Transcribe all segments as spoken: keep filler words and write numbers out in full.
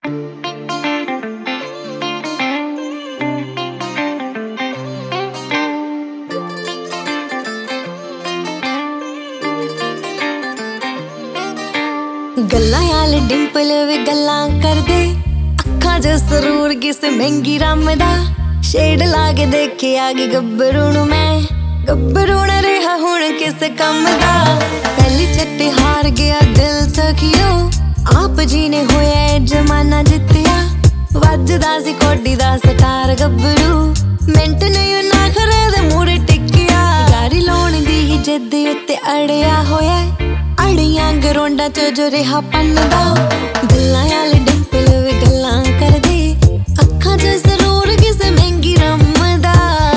गल्लां आले डिंपल वे गल्लां करदे, अक्खां च सरूर किसे महंगी रम दा। शेड ला के देखे आ गई गब्बरू नूं मैं, गब्बरू न रहा हुण किस कम दा। पहली चिट्टी हार गया दिल सखियो, आप जी ने होया ए जमाना जित्तिया। वजदा सी कोडी दा सटार गब्बरू, मिंट नहीं ना खरे दे मूरे टिकिया। यारी लाउण दी ही जिद उत्ते अड़िया होया, अड़ियां गरोंडा च जो रिहा पन्नदा। गल्लां आले डिंपल वे गल्लां करदे, अक्खां च जरूर किसे महंगी रम दा।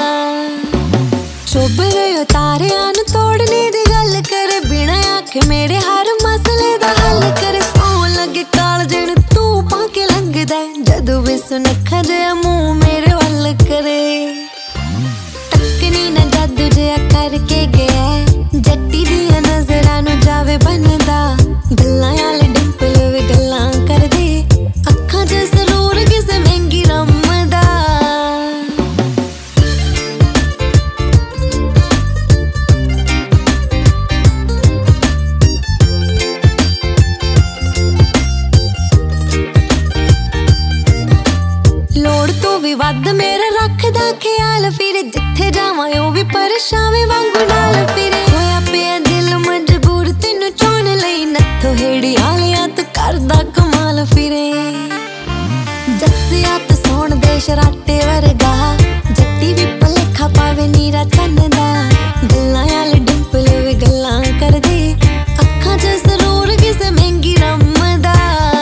चुभ रहे तारियां नूं तोड़ने दी गल करे, बिना आखे मेरे हर मसले दा हल करे। सौन लगे कालजे नूं तू पाके लंघदा, जदों भी सुनखा जिहा मूंह मेरे वल करे। टकनी ना जादू जिहा करके गया, जट्टी दियां नजरां नूं जावे बनदा। गल्लां आले डिंपल वे गल्लां करदे, अक्खां च जरूर किसे महंगी रम दा। लोड़ तो भी वध मेरा रखदा ख्याल फिरे, जिथे जावां ओ भी परछावे वांगू नाल फिरे। होया पिया दिल मजबूर तैनूं चुन लई, नत्थों हेड़ी आलिया तू करदा कमाल फिरे। जस्सिया तू सोण दे शराटे वर्गा, जट्टी भी भलेखा पावे नीरा चन्न दा। गल्लां आले डिंपल वे गल्लां करदे, अक्खां च जरूर किसे महंगी रम दा।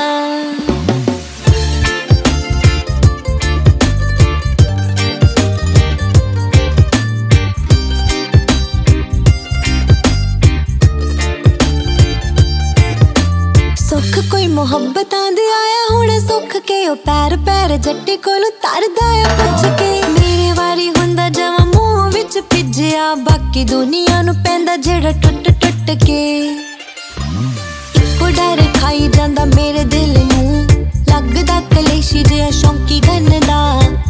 सुख कोई मुहब्बतां दे आया हुण सुख के, ओ पैर पैर जट्टी कोलों तरदा आ पुछ के। मेरे वारी हुंदा जवां मूंह विच पिज्जिया, बाकी दुनिया नूं पैंदा जेड़ा टुट टुट के। इक्को डर खाई जांदा मेरे दिल नूं, लगदा कलेशी जिहा शौंकी गन दा।